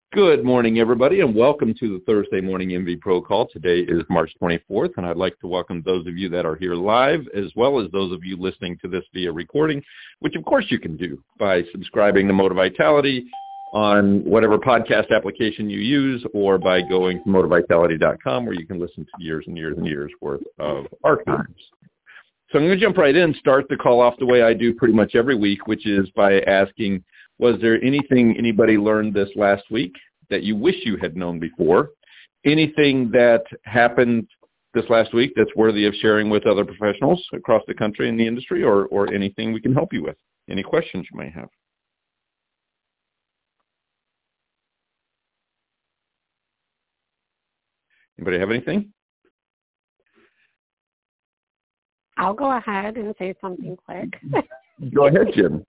Good morning, everybody, and welcome to the Thursday Morning MV Pro Call. Today is March 24th, and I'd like to welcome those of you that are here live, as well as those of you listening to this via recording, which, of course, you can do by subscribing to Motivitality on whatever podcast application you use, or by going to motivitality.com, where you can listen to years and years and years worth of archives. So I'm going to jump right in, start the call off the way I do pretty much every week, which is by asking, was there anything anybody learned this last week that you wish you had known before? Anything that happened this last week that's worthy of sharing with other professionals across the country in the industry, or anything we can help you with? Any questions you may have? Anybody have anything? I'll go ahead and say something quick. Go ahead, Jim.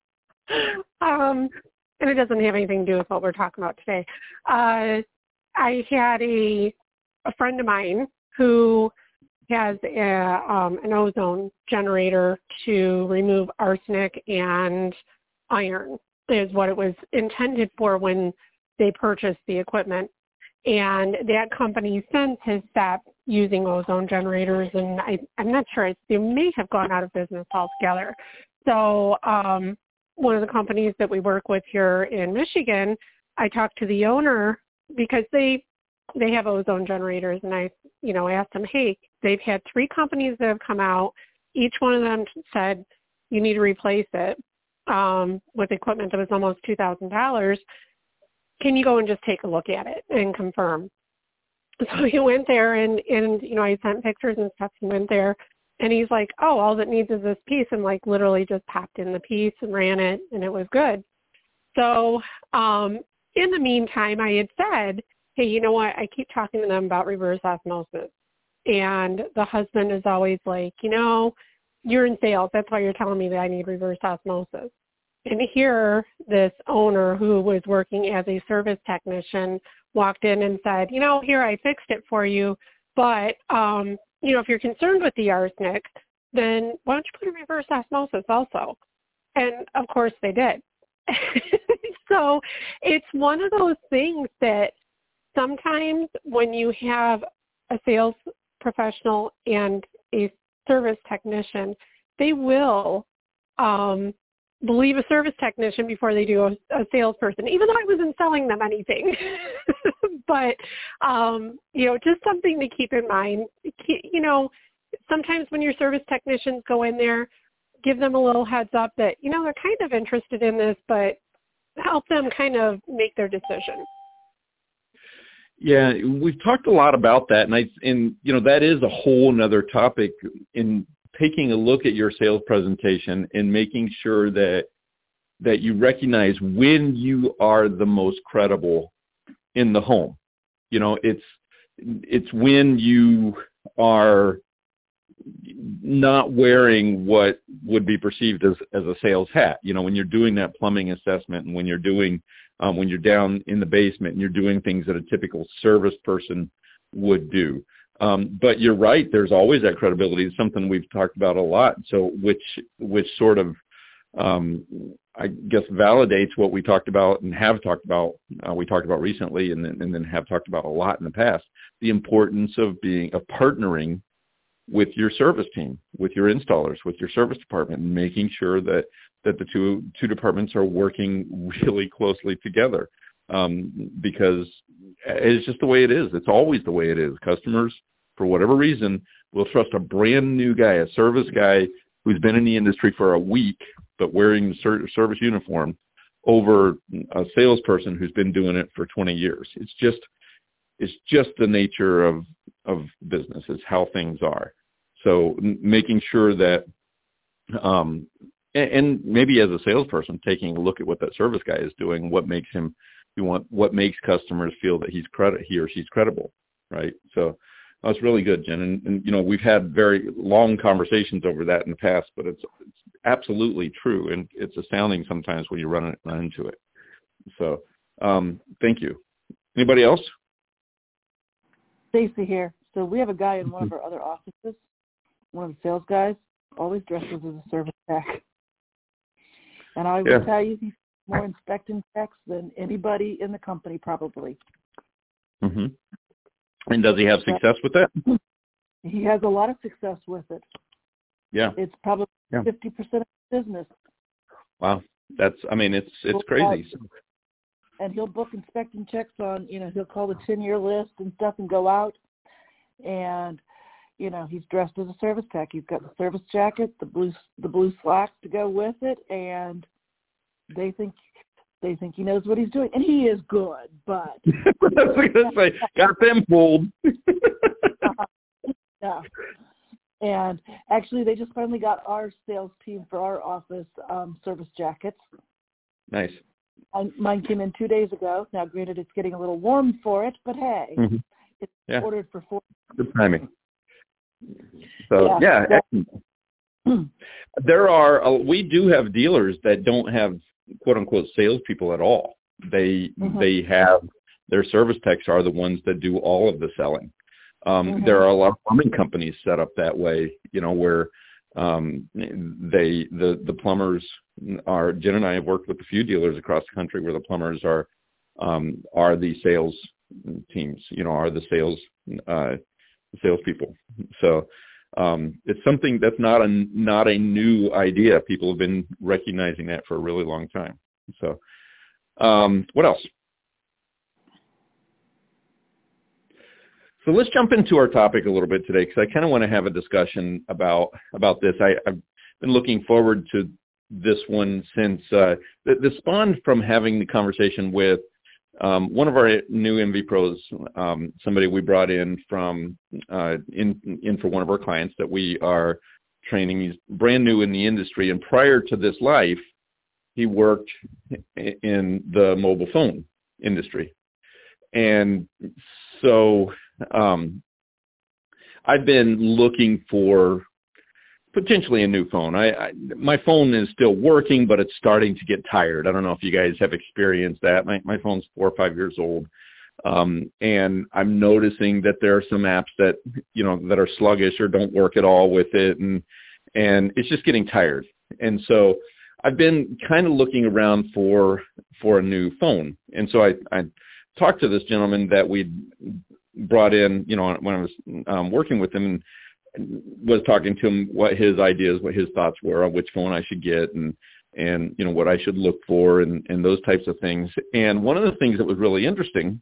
And it doesn't have anything to do with what we're talking about today. I had a friend of mine who has an ozone generator to remove arsenic and iron, is what it was intended for when they purchased the equipment. And that company since has stopped using ozone generators, and I'm not sure, they may have gone out of business altogether. So one of the companies that we work with here in Michigan, I talked to the owner because they have ozone generators, and I asked them, hey, they've had 3 companies that have come out. Each one of them said you need to replace it with equipment that was almost $2,000. Can you go and just take a look at it and confirm? So he went there, and I sent pictures and stuff. He went there, and he's like, oh, all it needs is this piece, and literally just popped in the piece and ran it, and it was good. So in the meantime, I had said, hey, you know what? I keep talking to them about reverse osmosis. And the husband is always like, you're in sales. That's why you're telling me that I need reverse osmosis. And here, this owner who was working as a service technician walked in and said, here, I fixed it for you, but, if you're concerned with the arsenic, then why don't you put a reverse osmosis also? And, of course, they did. So it's one of those things that sometimes when you have a sales professional and a service technician, they will believe a service technician before they do a salesperson, even though I wasn't selling them anything. But, just something to keep in mind. Sometimes when your service technicians go in there, give them a little heads up that, they're kind of interested in this, but help them kind of make their decision. Yeah, we've talked a lot about that, and that is a whole nother topic in taking a look at your sales presentation and making sure that you recognize when you are the most credible in the home. It's when you are not wearing what would be perceived as a sales hat. When you're doing that plumbing assessment, and when you're down in the basement and you're doing things that a typical service person would do. But you're right. There's always that credibility. It's something we've talked about a lot. So which sort of, I guess, validates what we talked about and have talked about. We talked about recently, and then have talked about a lot in the past. The importance of partnering with your service team, with your installers, with your service department, and making sure that the two departments are working really closely together. Because it's just the way it is. It's always the way it is. Customers, for whatever reason, will trust a brand new guy, a service guy who's been in the industry for a week but wearing the service uniform, over a salesperson who's been doing it for 20 years. It's just the nature of business. It's how things are. So making sure that, and maybe as a salesperson, taking a look at what that service guy is doing, what makes customers feel that he or she's credible, right? So that's really good, Jen. And we've had very long conversations over that in the past, but it's absolutely true, and it's astounding sometimes when you run into it. So thank you. Anybody else? Stacy here. So we have a guy in one of our other offices, one of the sales guys, always dresses as a service tech. And I will tell you, more inspection checks than anybody in the company, probably. Mm-hmm. And does he have success with that? He has a lot of success with it. Yeah. It's probably 50% of his business. Wow. It's crazy. And he'll book inspection checks on, he'll call the 10-year list and stuff and go out. And, he's dressed as a service tech. He's got the service jacket, the blue slacks to go with it, and they think he knows what he's doing. And he is good, but... I was going to say, got them fooled. Yeah. And actually, they just finally got our sales team for our office service jackets. Nice. Mine came in 2 days ago. Now, granted, it's getting a little warm for it, but hey, it's ordered for 4. Good timing. So, excellent. We do have dealers that don't have quote unquote salespeople at all. They have their service techs are the ones that do all of the selling. There are a lot of plumbing companies set up that way, where the plumbers are. Jen and I have worked with a few dealers across the country where the plumbers are the sales teams, are the salespeople. So it's something that's not a new idea. People have been recognizing that for a really long time. So what else? So let's jump into our topic a little bit today, because I kind of want to have a discussion about this. I've been looking forward to this one since this spawned from having the conversation with one of our new MV pros, somebody we brought in from in for one of our clients that we are training. He's brand new in the industry, and prior to this life, he worked in the mobile phone industry, and so. I've been looking for potentially a new phone. My phone is still working, but it's starting to get tired. I don't know if you guys have experienced that. My phone's 4 or 5 years old. And I'm noticing that there are some apps that, that are sluggish or don't work at all with it. And it's just getting tired. And so I've been kind of looking around for a new phone. And so I talked to this gentleman that we'd brought in, when I was working with him, and was talking to him what his ideas, what his thoughts were on which phone I should get, and what I should look for, and those types of things. And one of the things that was really interesting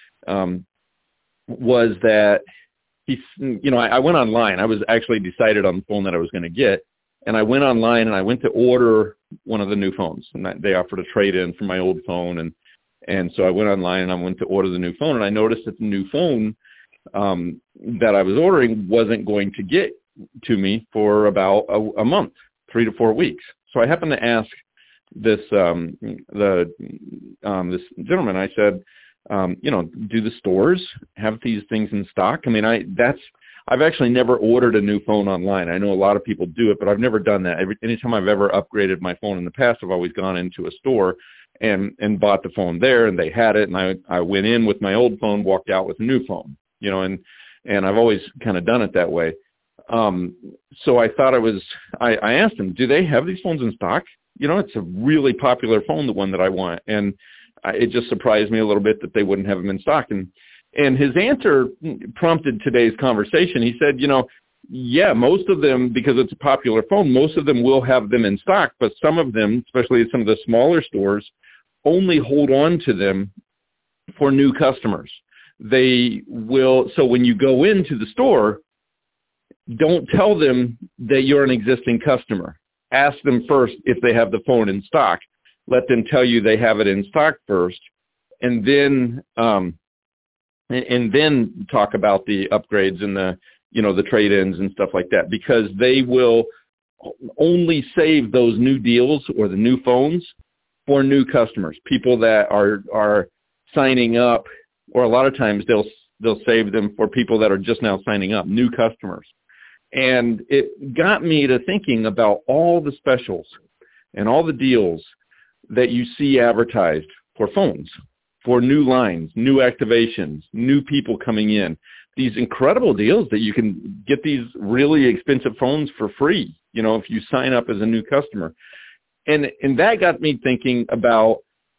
was that I went online. I was actually decided on the phone that I was going to get, and I went online and I went to order one of the new phones, and they offered a trade-in for my old phone, and so I went online and I went to order the new phone, and I noticed that the new phone that I was ordering wasn't going to get to me for about a month, 3 to 4 weeks. So I happened to ask this this gentleman. I said, do the stores have these things in stock? I mean, I've actually never ordered a new phone online. I know a lot of people do it, but I've never done that. Anytime I've ever upgraded my phone in the past, I've always gone into a store and bought the phone there, and they had it, and I went in with my old phone, walked out with a new phone, and I've always kind of done it that way. So I thought I asked him, do they have these phones in stock? It's a really popular phone, the one that I want. And it just surprised me a little bit that they wouldn't have them in stock. And his answer prompted today's conversation. He said, yeah, most of them, because it's a popular phone, most of them will have them in stock, but some of them, especially at some of the smaller stores, only hold on to them for new customers. They will, so when you go into the store, don't tell them that you're an existing customer. Ask them first if they have the phone in stock. Let them tell you they have it in stock first, and then talk about the upgrades and the trade-ins and stuff like that, because they will only save those new deals or the new phones for new customers, people that are signing up, or a lot of times they'll save them for people that are just now signing up, new customers. And it got me to thinking about all the specials and all the deals that you see advertised for phones, for new lines, new activations, new people coming in, these incredible deals that you can get these really expensive phones for free, if you sign up as a new customer. And that got me thinking about,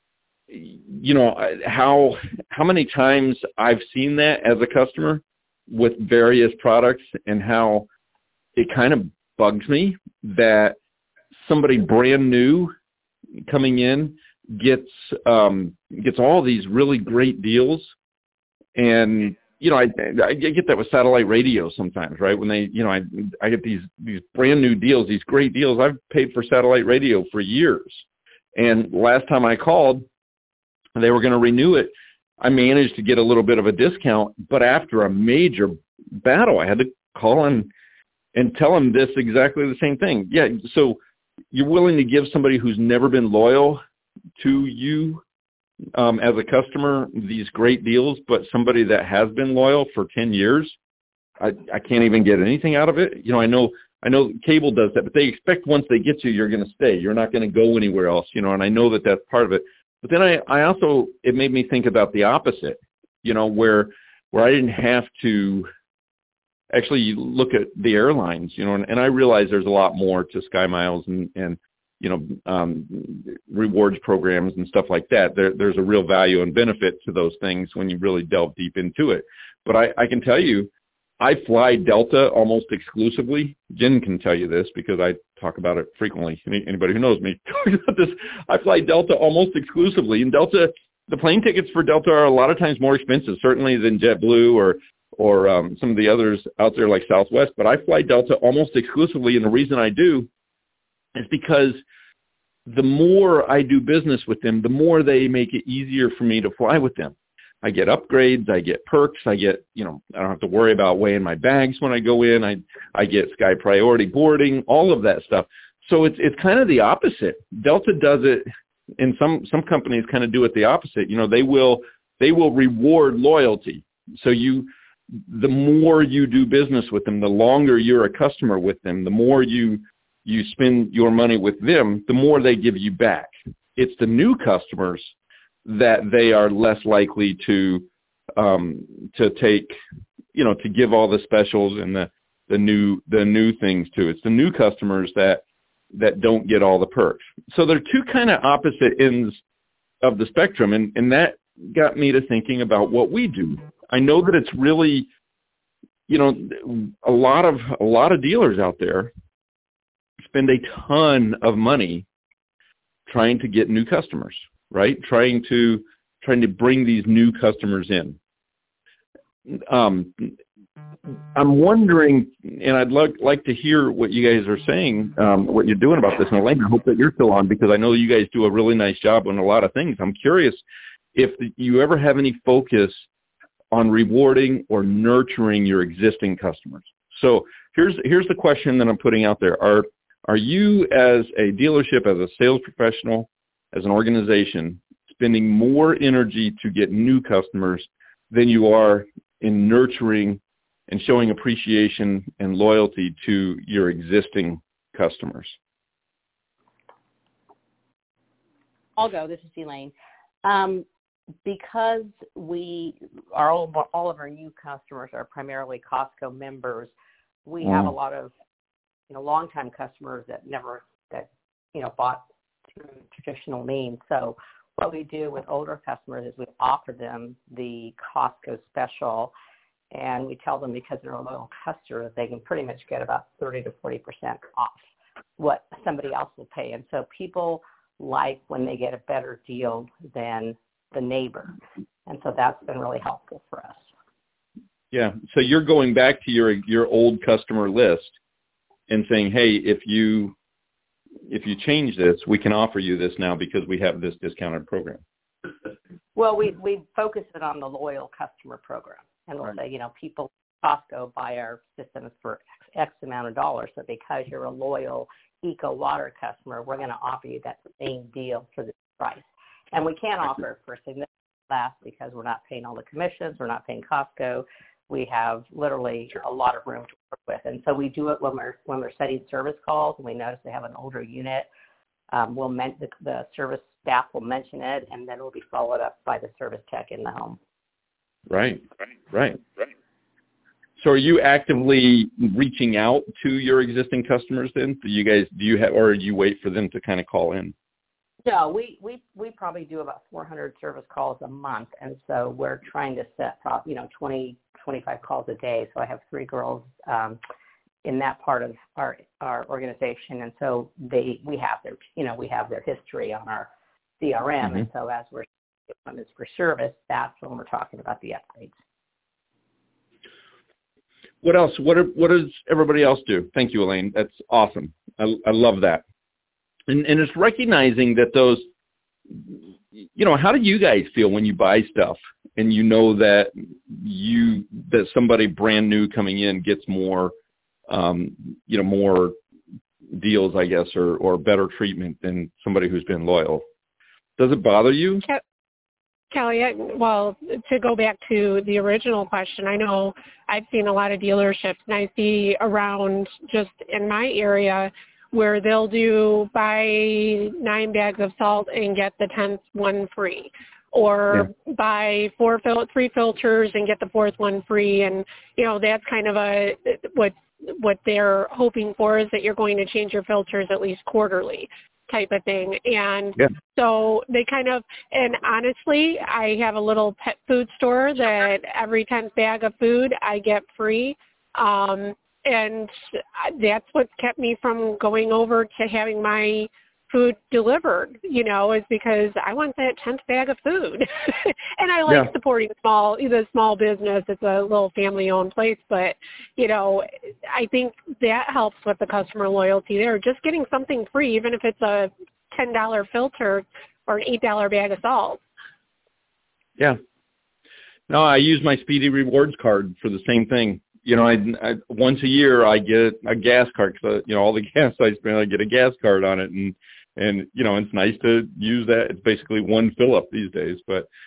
how many times I've seen that as a customer with various products, and how it kind of bugs me that somebody brand new coming in gets all these really great deals. And I get that with satellite radio sometimes, right? When they, I get these brand new deals, these great deals. I've paid for satellite radio for years, and last time I called, they were going to renew it. I managed to get a little bit of a discount, but after a major battle, I had to call and tell them this exactly the same thing. Yeah, so you're willing to give somebody who's never been loyal to you as a customer these great deals, but somebody that has been loyal for 10 years, I can't even get anything out of it. I know cable does that, but they expect once they get you, you're going to stay. You're not going to go anywhere else, and I know that that's part of it. But then I also, it made me think about the opposite, where I didn't have to actually look at the airlines, and I realize there's a lot more to SkyMiles and rewards programs and stuff like that. There's a real value and benefit to those things when you really delve deep into it. But I can tell you, I fly Delta almost exclusively. Jen can tell you this because I talk about it frequently. Anybody who knows me talks about this. I fly Delta almost exclusively. And Delta, the plane tickets for Delta are a lot of times more expensive, certainly than JetBlue or some of the others out there like Southwest. But I fly Delta almost exclusively, and the reason I do is because the more I do business with them, the more they make it easier for me to fly with them. I get upgrades, I get perks, I get, I don't have to worry about weighing my bags when I go in. I get Sky Priority boarding, all of that stuff. So it's kind of the opposite. Delta does it, and some companies kind of do it the opposite. They will reward loyalty. So the more you do business with them, the longer you're a customer with them, the more you spend your money with them, the more they give you back. It's the new customers that they are less likely to take, to give all the specials and the new things to. It's the new customers that don't get all the perks. So they're two kind of opposite ends of the spectrum, and that got me to thinking about what we do. I know that it's really, a lot of dealers out there spend a ton of money trying to get new customers, right? Trying to bring these new customers in. I'm wondering, and I'd like to hear what you guys are saying, what you're doing about this. And Elaine, I hope that you're still on, because I know you guys do a really nice job on a lot of things. I'm curious if you ever have any focus on rewarding or nurturing your existing customers. So here's the question that I'm putting out there. Are you, as a dealership, as a sales professional, as an organization, spending more energy to get new customers than you are in nurturing and showing appreciation and loyalty to your existing customers? I'll go. This is Elaine. Because all of our new customers are primarily Costco members, we have a lot of longtime customers that bought through traditional means. So what we do with older customers is we offer them the Costco special, and we tell them because they're a loyal customer, they can pretty much get about 30 to 40% off what somebody else will pay. And so people like when they get a better deal than the neighbor. And so that's been really helpful for us. Yeah. So you're going back to your old customer list and saying, hey, if you change this, we can offer you this now because we have this discounted program. Well, we focus it on the loyal customer program. And we'll say, people at Costco buy our systems for X amount of dollars. So because you're a loyal Eco Water customer, we're going to offer you that same deal for this price. And we can't offer it for significantly less because we're not paying all the commissions. We're not paying Costco. We have literally a lot of room to work with. And so we do it when we're setting service calls and we notice they have an older unit. The service staff will mention it, and then it will be followed up by the service tech in the home. Right. So are you actively reaching out to your existing customers then? Do you have, or do you wait for them to kind of call in? No, we probably do about 400 service calls a month, and so we're trying to set 20, 25 calls a day. So I have 3 girls in that part of our organization, and so we have their history on our CRM, and so as when it's for service, that's when we're talking about the upgrades. What else? What does everybody else do? Thank you, Elaine. That's awesome. I love that. And it's recognizing that those, how do you guys feel when you buy stuff and you know that somebody brand new coming in gets more, more deals, I guess, or better treatment than somebody who's been loyal? Does it bother you? Kelly, well, to go back to the original question, I know I've seen a lot of dealerships, and I see around just in my area where they'll buy 9 bags of salt and get the 10th one free, or buy 3 filters and get the 4th one free, and that's kind of what they're hoping for, is that you're going to change your filters at least quarterly type of thing. And so they and honestly, I have a little pet food store that every 10th bag of food I get free. And that's what kept me from going over to having my food delivered, is because I want that 10th bag of food. And I like supporting the small business. It's a little family-owned place, but, I think that helps with the customer loyalty there. Just getting something free, even if it's a $10 filter or an $8 bag of salt. Yeah. No, I use my Speedy Rewards card for the same thing. I once a year I get a gas card, because all the gas I spend, I get a gas card on it, and it's nice to use that. It's basically one fill up these days,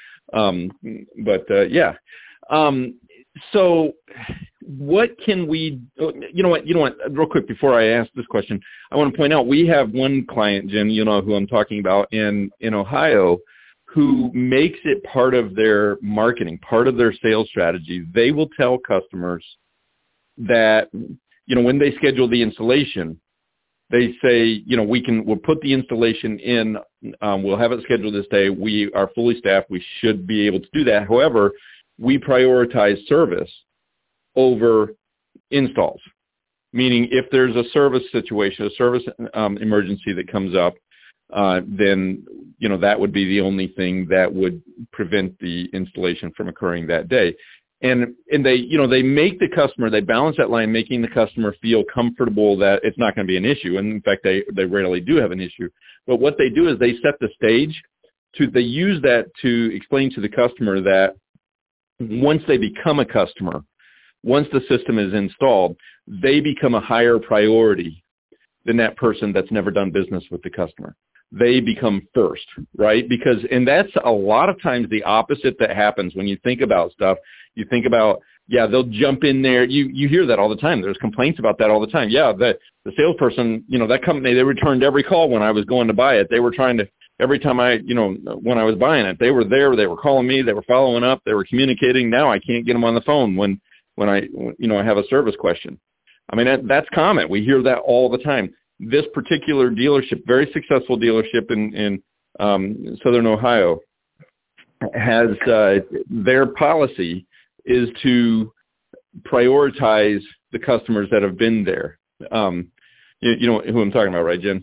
so what can we? You know what? Real quick before I ask this question, I want to point out we have one client, Jen, who I'm talking about in Ohio, who makes it part of their marketing, part of their sales strategy. They will tell customers that, when they schedule the installation, they say, we'll put the installation in, we'll have it scheduled this day. We are fully staffed. We should be able to do that. However, we prioritize service over installs, meaning if there's a service situation, a service emergency that comes up, then, that would be the only thing that would prevent the installation from occurring that day. And they make the customer, they balance that line, making the customer feel comfortable that it's not going to be an issue. And in fact, they rarely do have an issue. But what they do is they set the stage they use that to explain to the customer that once they become a customer, once the system is installed, they become a higher priority than that person that's never done business with the customer. They become first, right? And that's a lot of times the opposite that happens when you think about stuff. You think about, they'll jump in there. You hear that all the time. There's complaints about that all the time. Yeah, the salesperson, that company, they returned every call when I was going to buy it. They were trying to, every time when I was buying it, they were there. They were calling me. They were following up. They were communicating. Now I can't get them on the phone when I have a service question. I mean, that's common. We hear that all the time. This particular dealership, very successful dealership in Southern Ohio, has their policy is to prioritize the customers that have been there. You know who I'm talking about, right, Jen?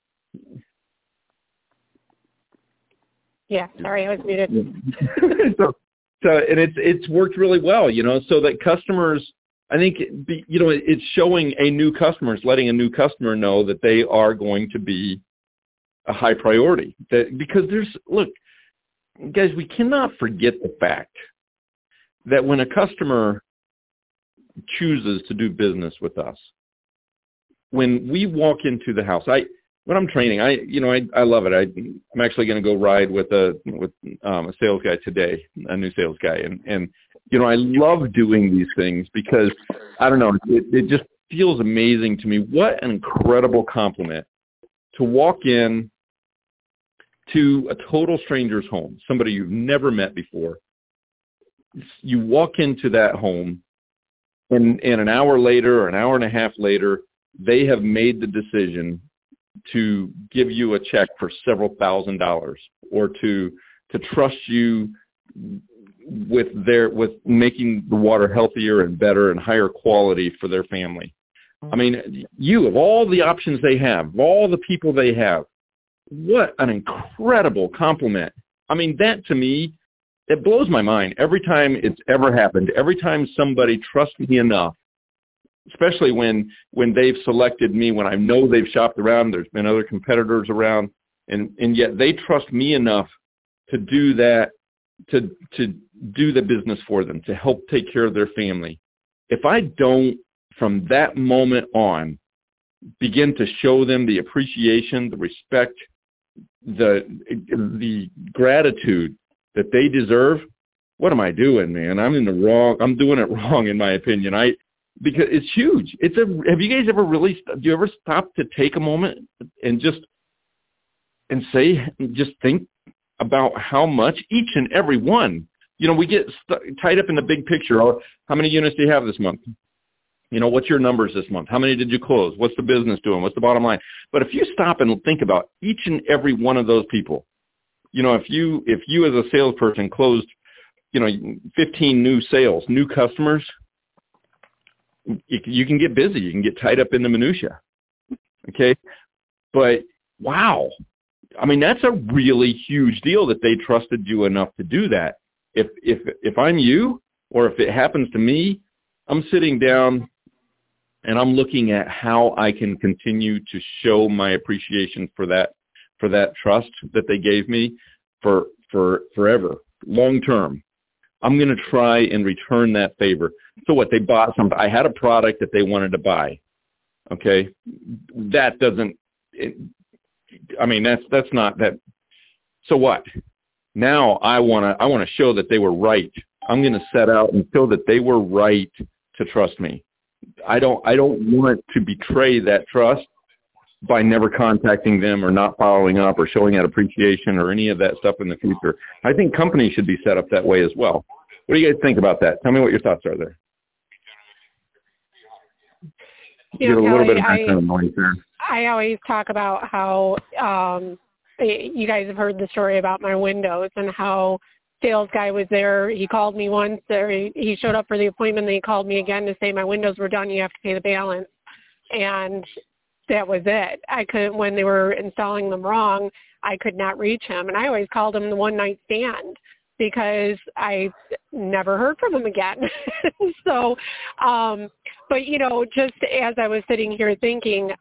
Yeah, sorry, I was muted. so and it's worked really well, so that customers, I think, it's showing a new customer, it's letting a new customer know that they are going to be a high priority. Because look, guys, we cannot forget the fact that when a customer chooses to do business with us, when we walk into the house, when I'm training, I love it. I'm actually going to go ride with a sales guy today, a new sales guy, and I love doing these things because, I don't know, it just feels amazing to me. What an incredible compliment to walk in to a total stranger's home, somebody you've never met before. You walk into that home and an hour later or an hour and a half later, they have made the decision to give you a check for several $1,000s, or to trust you with making the water healthier and better and higher quality for their family. I mean, of all the options they have, of all the people they have, what an incredible compliment. I mean, that to me, it blows my mind every time it's ever happened. Every time somebody trusts me enough, especially when they've selected me, when I know they've shopped around, there's been other competitors around, and yet they trust me enough to do that, to do the business for them, to help take care of their family. If I don't, from that moment on, begin to show them the appreciation, the respect, the gratitude that they deserve, what am I doing, man? I'm doing it wrong, in my opinion. Because it's huge. Have you guys ever do you ever stop to take a moment and just think about how much each and every one, we get tied up in the big picture. How many units do you have this month? What's your numbers this month? How many did you close? What's the business doing? What's the bottom line? But if you stop and think about each and every one of those people, if you as a salesperson closed, 15 new customers, you can get busy. You can get tied up in the minutia. Okay. But wow. I mean, that's a really huge deal that they trusted you enough to do that. If I'm you, or if it happens to me, I'm sitting down and I'm looking at how I can continue to show my appreciation for that trust that they gave me for forever, long term. I'm going to try and return that favor. So what, they bought I had a product that they wanted to buy. Okay. That doesn't, that's not that. So what? Now I want to show that they were right. I'm going to set out and show that they were right to trust me. I don't want to betray that trust by never contacting them or not following up or showing that appreciation or any of that stuff in the future. I think companies should be set up that way as well. What do you guys think about that? Tell me what your thoughts are there. Get a little bit of background noise there. I always talk about how you guys have heard the story about my windows and how sales guy was there. He called me once. He showed up for the appointment. Then he called me again to say my windows were done. You have to pay the balance. And that was it. I couldn't, when they were installing them wrong, I could not reach him. And I always called him the one night stand because I never heard from him again. So, but just as I was sitting here thinking,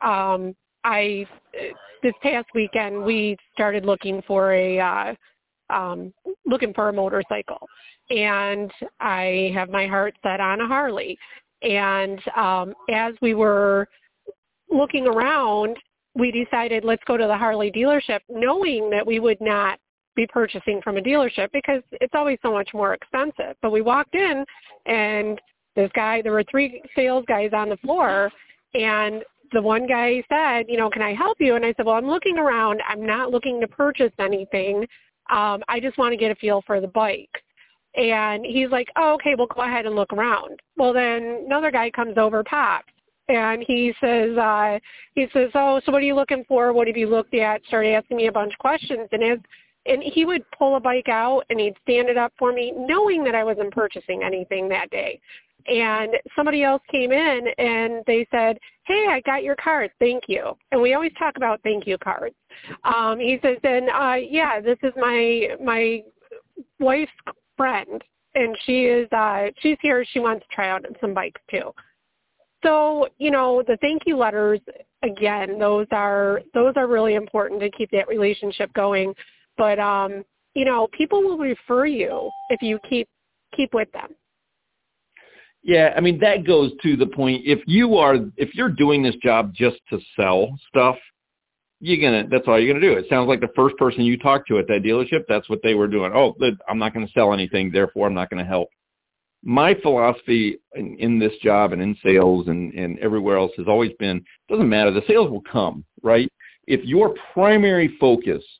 this past weekend we started looking for a motorcycle, and I have my heart set on a Harley. And as we were looking around, we decided let's go to the Harley dealership, knowing that we would not be purchasing from a dealership because it's always so much more expensive. But we walked in, and there were 3 sales guys on the floor, and the one guy said, can I help you? And I said, well, I'm looking around. I'm not looking to purchase anything. I just want to get a feel for the bike. And he's like, oh, okay, well, go ahead and look around. Well, then another guy comes over, Pops, and he says, oh, so what are you looking for? What have you looked at? Started asking me a bunch of questions. And he would pull a bike out, and he'd stand it up for me, knowing that I wasn't purchasing anything that day. And somebody else came in, and they said, hey, I got your card. Thank you. And we always talk about thank you cards. He says, yeah, this is my wife's friend, and she's here. She wants to try out some bikes too. So, the thank you letters, again, those are really important to keep that relationship going. But, people will refer you if you keep with them. Yeah, I mean, that goes to the point. If you're doing this job just to sell stuff, that's all you're gonna do. It sounds like the first person you talked to at that dealership, that's what they were doing. Oh, I'm not gonna sell anything, therefore I'm not gonna help. My philosophy in this job and in sales and everywhere else has always been, doesn't matter, the sales will come, right? If your primary focus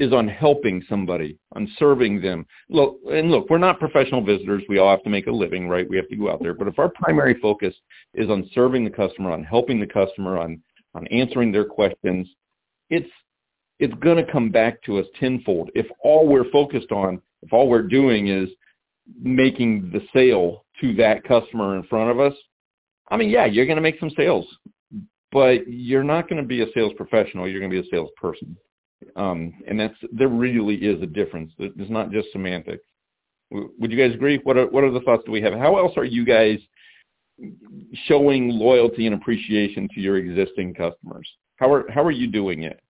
is on helping somebody, on serving them. Look, we're not professional visitors. We all have to make a living, right? We have to go out there. But if our primary focus is on serving the customer, on helping the customer, on answering their questions, it's going to come back to us tenfold. If all we're focused on, if all we're doing is making the sale to that customer in front of us, I mean, yeah, you're going to make some sales, but you're not going to be a sales professional. You're going to be a salesperson. And there really is a difference. It's not just semantics. Would you guys agree? What are the thoughts do we have? How else are you guys showing loyalty and appreciation to your existing customers? How are you doing it?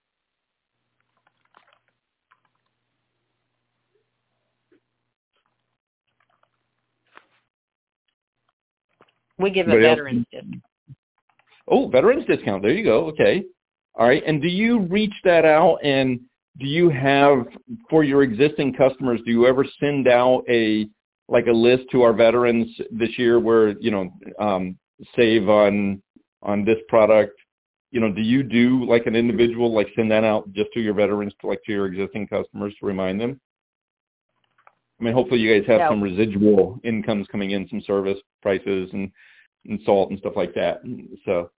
We give a veterans discount. Oh, veterans discount. There you go. Okay. All right. And do you reach that out, and do you have, for your existing customers, do you ever send out a list to our veterans this year where, save on this product? Do you do like an individual, send that out just to your veterans, to your existing customers to remind them? I mean, hopefully you guys have some residual incomes coming in, some service prices and salt and stuff like that. So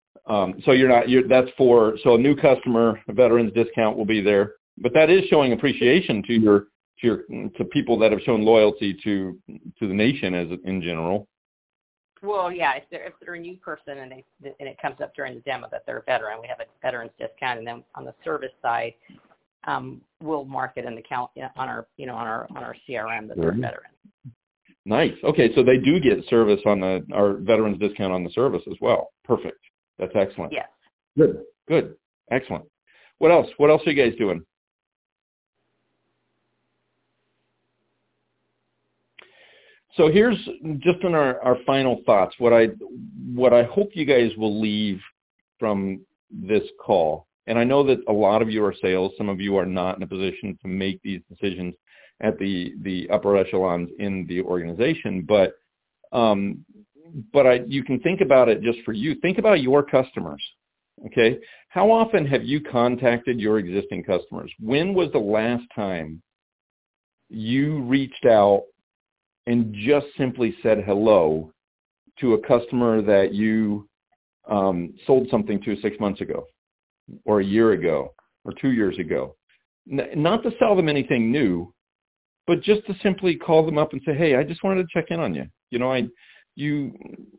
so a new customer, a veterans discount will be there, but that is showing appreciation to people that have shown loyalty to the nation in general. Well, yeah, if they're a new person and it comes up during the demo that they're a veteran, we have a veterans discount, and then on the service side, we'll mark it in the count on our CRM that they're a veteran. Nice. Okay, so they do get service on our veterans discount on the service as well. Perfect. That's excellent. Yes. Good. Excellent. What else? What else are you guys doing? So here's just in our final thoughts. What I hope you guys will leave from this call, and I know that a lot of you are sales, some of you are not in a position to make these decisions at the upper echelons in the organization, but you can think about it just for you. Think about your customers, okay? How often have you contacted your existing customers? When was the last time you reached out and just simply said hello to a customer that you sold something to 6 months ago or a year ago or 2 years ago? Not to sell them anything new, but just to simply call them up and say, hey, I just wanted to check in on you. You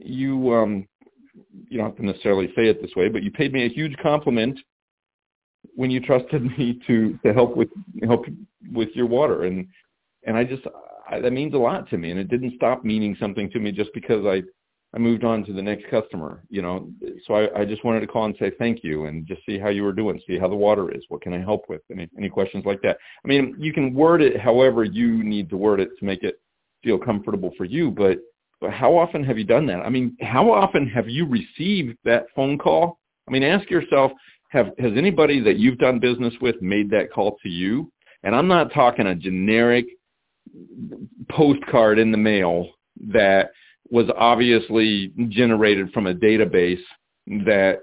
don't have to necessarily say it this way, but you paid me a huge compliment when you trusted me to help with your water. And that means a lot to me, and it didn't stop meaning something to me just because I moved on to the next customer, So I just wanted to call and say thank you and just see how you were doing, see how the water is. What can I help with? Any questions like that? I mean, you can word it however you need to word it to make it feel comfortable for you, but how often have you done that? I mean, how often have you received that phone call? I mean, ask yourself, has anybody that you've done business with made that call to you? And I'm not talking a generic postcard in the mail that was obviously generated from a database that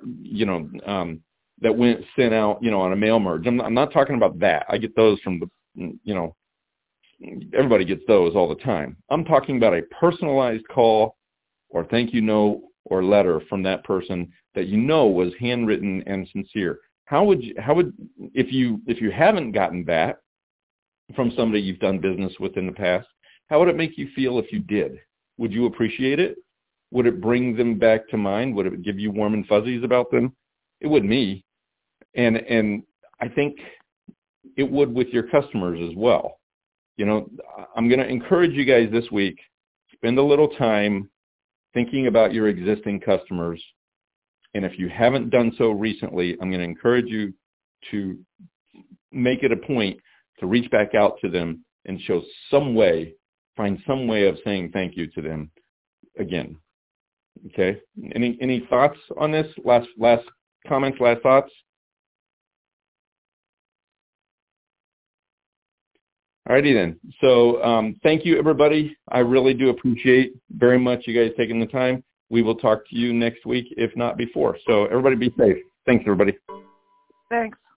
that sent out on a mail merge. I'm not talking about that. I get those from everybody gets those all the time. I'm talking about a personalized call or thank you note or letter from that person that was handwritten and sincere. How would if you haven't gotten that from somebody you've done business with in the past, how would it make you feel if you did? Would you appreciate it? Would it bring them back to mind? Would it give you warm and fuzzies about them? It would me. And I think it would with your customers as well. I'm going to encourage you guys this week, spend a little time thinking about your existing customers. And if you haven't done so recently, I'm going to encourage you to make it a point to reach back out to them and find some way of saying thank you to them again. Okay. Any thoughts on this? Last comments, last thoughts? Alrighty then. So thank you, everybody. I really do appreciate very much you guys taking the time. We will talk to you next week, if not before. So everybody be safe. Thanks, everybody. Thanks.